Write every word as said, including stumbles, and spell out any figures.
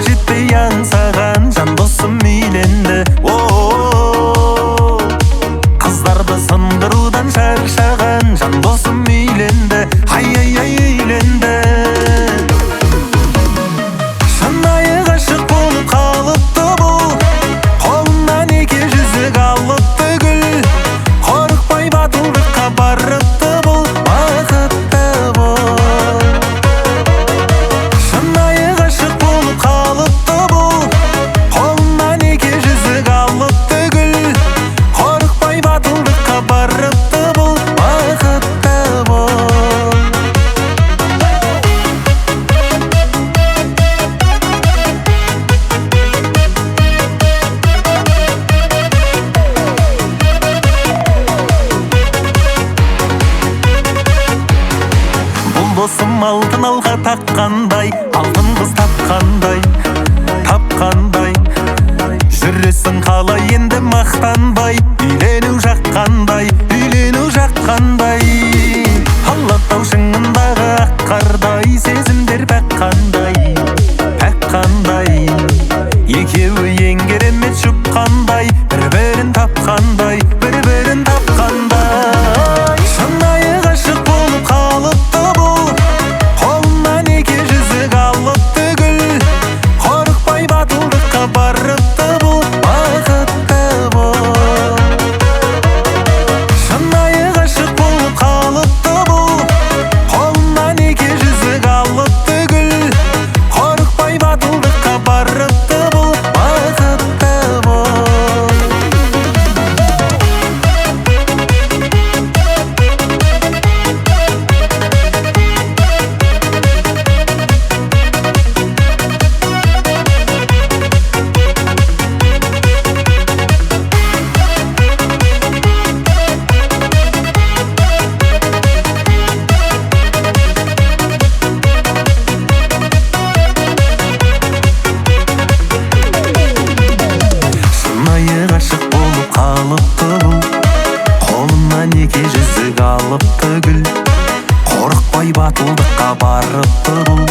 жетпей аңсаған жан досым үйленді. О, қыздарды сындырудан шаршаған жан досым үйленді. Ай ай ай үйленді. Шынайы ғашық болып қалыпты бұл, қолынан екі жүзік алыпты гүл. Қорықпай батылдыққа барыпты бұл, бақытты бол. Шынайы ғашық болып қалыпты бұл, қолынан екі жүзік алыпты гүл. Қорықпай батылдыққа барыпты бұл, бақытты бол. Досым алтын алға таққандай, алтын қыз тапқандай, тапқандай. Жүресің қалай енді мақтанбай, үйлену жаққандай, үйлену жаққандай. Алатау шыңындағы ақ қардай, сезімдер пәк қандай, пәк қандай. Екеуі ең керемет жұп қандай, бір-бірін тапқандай, бір-бірін тапқандай. Шынайы ғашық болып қалыпты бұл, қолынан екі жүзік алыпты гүл. Қорықпай батылдыққа барыпты бұл, бақытты бол. Шынайы ғашық болып қалыпты бұл, қолынан екі жүзік алыпты гүл. Қорықпай батылдыққа барыпты бұл, бақытты бол. Шынайы ғашық болып қалыпты бұл, қолынан екі жүзік алыпты гүл. Қорықпай батылдыққа барыпты бұл,